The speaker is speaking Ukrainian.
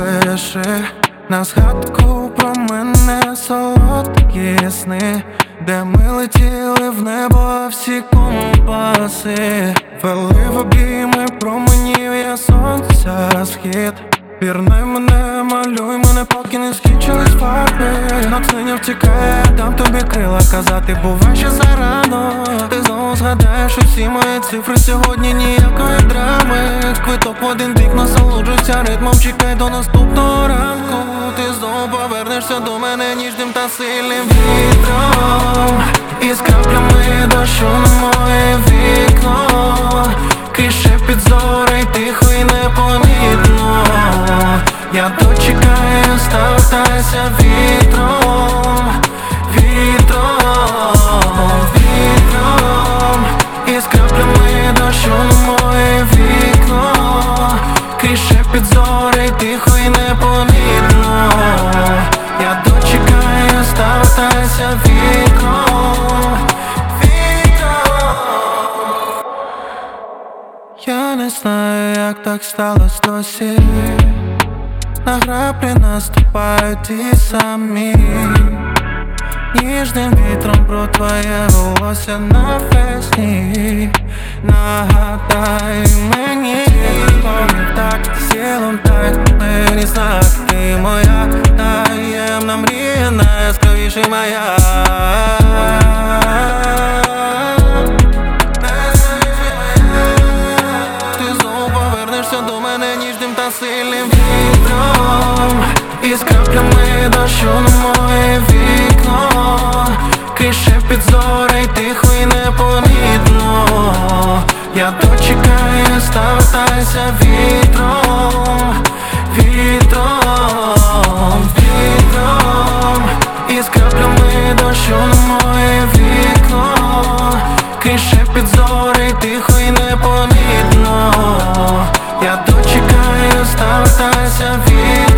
пиши на згадку про мене солодкі сни, де ми летіли в небо, всі компаси вели в обійми променів, я сонця схід. Пірнай мене, малюй мене, поки не скінчились фарби. Натхнення втікає, дам тобі крила, казати бувай ще зарано. Ти знову згадаєш усі мої цифри, сьогодні ніякої драми. Квиток в один бік, насолоджуйся ритмом, чекай до наступного ранку. Ти знову повернешся до мене ніжним та сильним вітром, із краплями дощу на моє вікно. Кише під зорей, тихо і непомітно. Я дочекаю, ставтайся вітром, вітром, вітром, із краплями дощу на моє вікно. Кише під зорей, тихо і непомітно. Я дочекаю, ставтайся вітром, вітром. Я не знаю, як так сталося досі. На граблі наступають ті самі. Ніжним вітром про твоє волосся навесні. Нагадай мені, так, цілом так, мені знак, ти моя таємна мрія, найяскравіший моя. До мене ніжним та сильним вітром, із краплями дощу на моє вікно. Кише під зорей, тихо і непомітно. Я дочекаю, ставтайся вітром, вітром, вітром, із краплями дощу на моє вікно. Кише під зорей, тихо і непомітно. Я дочекаю, ставтайся вітром.